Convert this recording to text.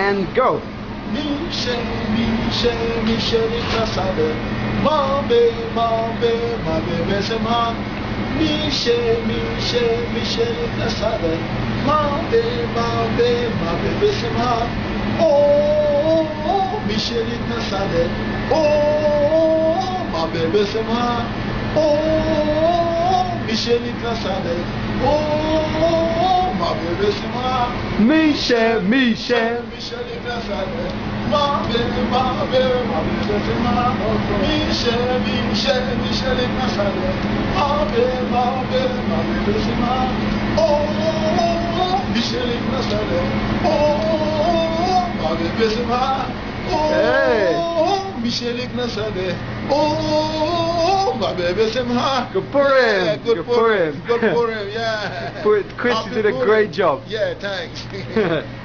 and go. Michel, Michel, Michel est façade. Ma bébé c'est moi. Michel, Michel, Michel est façade. Ma bébé c'est moi. Oh, oh, Michel est façade. Oh, ma bébé c'est moi. Oh, Michel est façade. Oh, ma bébé c'est moi. Michel, Michel. Michel est façade. Ma bébé c'est moi. Michel, Michel, Michel est façade. Ma bébé c'est moi. Oh, Michel est façade. Oh, ma bébé c'est moi. Hey. Oh, Michel est façade. Oh, my baby, c'est moi. Good for Yeah, him. good for him. Good for him. Yeah. Chris, you did a great job. Yeah, thanks.